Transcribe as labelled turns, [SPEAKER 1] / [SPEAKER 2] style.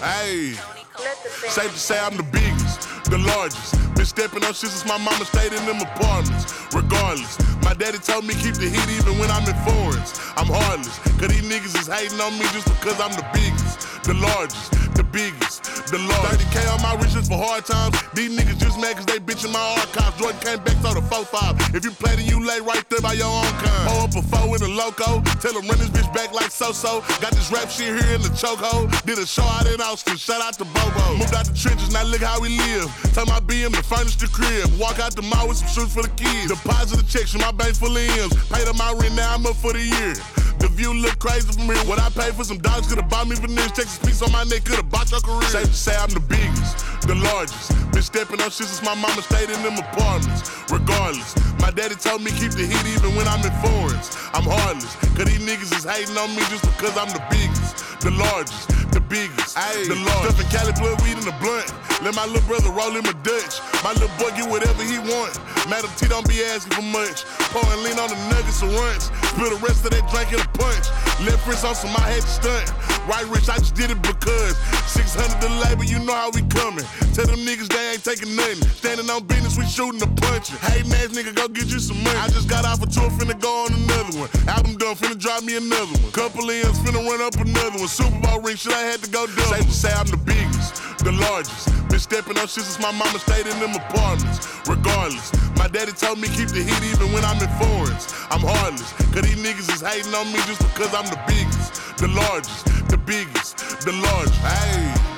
[SPEAKER 1] Ayy, safe to say I'm the biggest, the largest. Been stepping on shit since my mama stayed in them apartments. Regardless, my daddy told me keep the heat even when I'm in foreigns. I'm heartless, cause these niggas is hating on me just because I'm the biggest, the largest, the biggest, the largest. 30K on my riches for hard times. These niggas just mad cause they bitchin' my archives. Jordan came back, so the 4-5. If you play, then you lay right there by your own kind. Pull up a 4 in a loco, tell them run this bitch back like so-so. Got this rap shit here in the chokehold. Did a show out in Austin, shout out to Bobo. Moved out the trenches, now look how we live. Turn my BM to furnish the crib. Walk out the mall with some shoes for the kids. Deposit the checks from my bank full of M's. Paid up my rent, now I'm up for the year. The view look crazy from here. What I paid for some dogs could've bought me veneers. Texas piece on my neck could've bought your career. Safe to say I'm the biggest, the largest. Been stepping on shit since my mama stayed in them apartments. Regardless, my daddy told me keep the heat even when I'm in foreigns. I'm heartless, cause these niggas is hating on me just because I'm the biggest, the largest, the biggest, the largest. Stuffing Cali blood weed in the blunt. Let my little brother roll him a Dutch. My little boy get whatever he want. Madam T don't be asking for much. Pouring lean on the nuggets and runs. Spill the rest of that drink in a punch. Left wrist on some, I had to stunt. Right wrist, I just did it because 600 the labor, you know how we coming. Tell them niggas they ain't taking nothing. Standing on business, we shooting the punching. Hating ass nigga, go get you some money. I just got off a tour, finna go on another one. Album done, finna drop me another one. Couple M's, finna run up another one. Super Bowl ring, shit, I had to go double. Safe to say I'm the biggest, the largest. Been stepping on shit since my mama stayed in them apartments. Regardless, my daddy told me keep the heat even when I'm in foreigns. I'm heartless, cause these niggas is hating on me just because I'm the biggest, the largest, the biggest, the largest. Ayy.